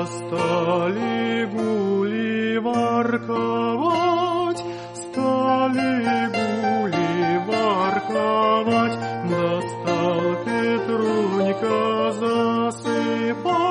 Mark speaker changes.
Speaker 1: Да стали гули ворковать, стали гули ворковать, да стал Петрунька засыпать.